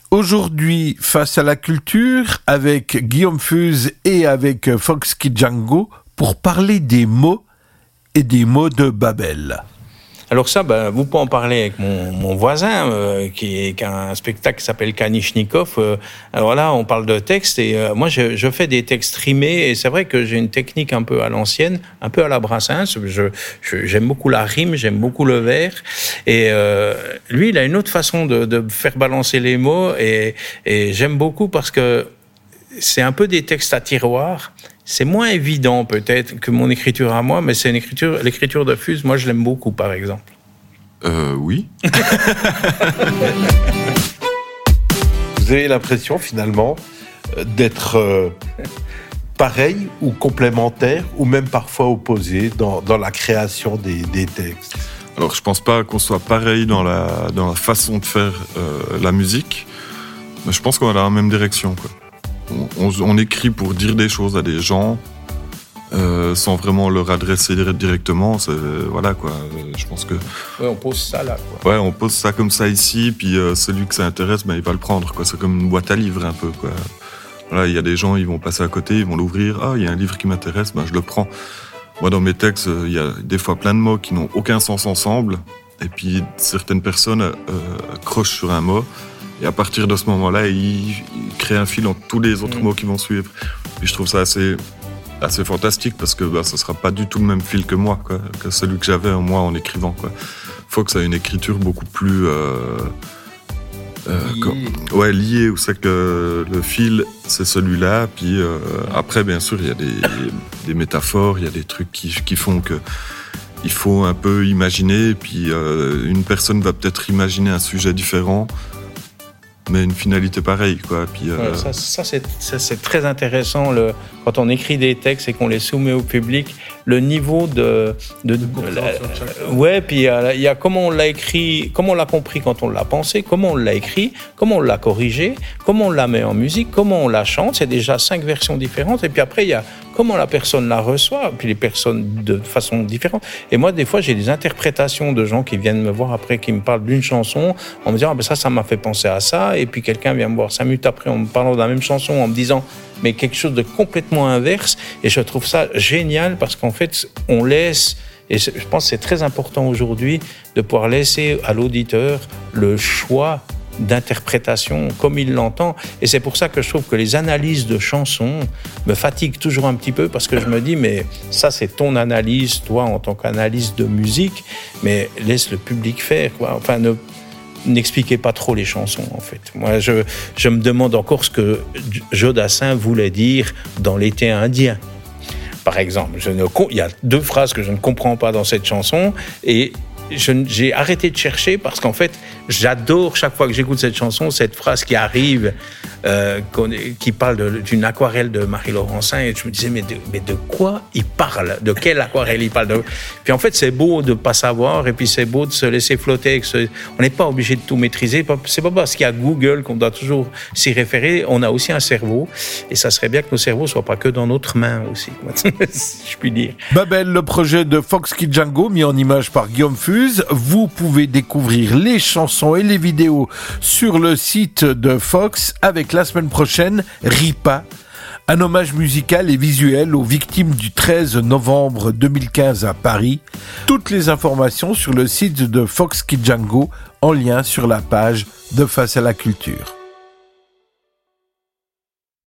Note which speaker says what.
Speaker 1: Aujourd'hui, face à la culture, avec Guillaume Fuse et avec Fox Kijango, pour parler des mots et des mots de Babel.
Speaker 2: Alors ça, vous pouvez en parler avec mon voisin qui a un spectacle qui s'appelle Kanishnikov. Alors là, on parle de texte et moi, je fais des textes rimés et c'est vrai que j'ai une technique un peu à l'ancienne, un peu à la Brassens. J'aime beaucoup la rime, j'aime beaucoup le vers et lui, il a une autre façon de faire balancer les mots et j'aime beaucoup parce que c'est un peu des textes à tiroir. C'est moins évident peut-être que mon écriture à moi, mais c'est l'écriture de Fuse, moi je l'aime beaucoup par exemple.
Speaker 3: Oui.
Speaker 1: Vous avez l'impression finalement d'être pareil ou complémentaire ou même parfois opposé dans la création des textes?
Speaker 3: Alors je pense pas qu'on soit pareil dans la façon de faire la musique, mais je pense qu'on va dans la même direction, quoi. On écrit pour dire des choses à des gens sans vraiment leur adresser directement. Voilà quoi. Je pense que.
Speaker 2: Ouais, on pose ça là. Quoi.
Speaker 3: Ouais, on pose ça comme ça ici, puis celui que ça intéresse, il va le prendre. Quoi. C'est comme une boîte à livres un peu. Quoi. Voilà, il y a des gens, ils vont passer à côté, ils vont l'ouvrir. Ah, il y a un livre qui m'intéresse, je le prends. Moi, dans mes textes, il y a des fois plein de mots qui n'ont aucun sens ensemble, et puis certaines personnes accrochent sur un mot. Et à partir de ce moment-là, il crée un fil entre tous les autres mots qui vont suivre. Et je trouve ça assez fantastique parce que ça sera pas du tout le même fil que moi, quoi, que celui que j'avais moi en écrivant, quoi. Fox a une écriture beaucoup plus liée, où c'est que le fil c'est celui-là. Puis après, bien sûr, il y a des métaphores, il y a des trucs qui font que il faut un peu imaginer. Puis une personne va peut-être imaginer un sujet différent, mais une finalité pareille, quoi. Puis,
Speaker 2: ça c'est très intéressant quand on écrit des textes et qu'on les soumet au public, le niveau puis il y a comment on l'a écrit, comment on l'a compris quand on l'a pensé, comment on l'a écrit, comment on l'a corrigé, comment on la met en musique, comment on la chante. C'est déjà 5 versions différentes. Et puis après, il y a comment la personne la reçoit, puis les personnes de façon différente. Et moi, des fois, j'ai des interprétations de gens qui viennent me voir après, qui me parlent d'une chanson, en me disant ça m'a fait penser à ça. Et puis quelqu'un vient me voir 5 minutes après en me parlant de la même chanson, en me disant mais quelque chose de complètement inverse. Et je trouve ça génial parce qu'en fait, on laisse, et je pense que c'est très important aujourd'hui, de pouvoir laisser à l'auditeur le choix d'interprétation comme il l'entend. Et c'est pour ça que je trouve que les analyses de chansons me fatiguent toujours un petit peu parce que je me dis, mais ça c'est ton analyse, toi en tant qu'analyste de musique, mais laisse le public faire, quoi. Enfin, n'expliquez pas trop les chansons, en fait. Moi, je me demande encore ce que Jodassin voulait dire dans l'été indien. Par exemple, il y a 2 phrases que je ne comprends pas dans cette chanson et j'ai arrêté de chercher parce qu'en fait, j'adore chaque fois que j'écoute cette chanson, cette phrase qui arrive, qui parle d'une aquarelle de Marie Laurencin, et je me disais, mais de quoi il parle? De quelle aquarelle il parle? Puis en fait, c'est beau de ne pas savoir, et puis c'est beau de se laisser flotter. On n'est pas obligé de tout maîtriser. C'est pas parce qu'il y a Google qu'on doit toujours s'y référer. On a aussi un cerveau, et ça serait bien que nos cerveaux ne soient pas que dans notre main aussi, si je puis dire.
Speaker 1: Babel, le projet de Fox Kijango, mis en image par Guillaume Fuse. Vous pouvez découvrir les chansons et les vidéos sur le site de Fox avec la semaine prochaine RIPA, un hommage musical et visuel aux victimes du 13 novembre 2015 à Paris. Toutes les informations sur le site de Fox Kijango en lien sur la page de Face à la Culture.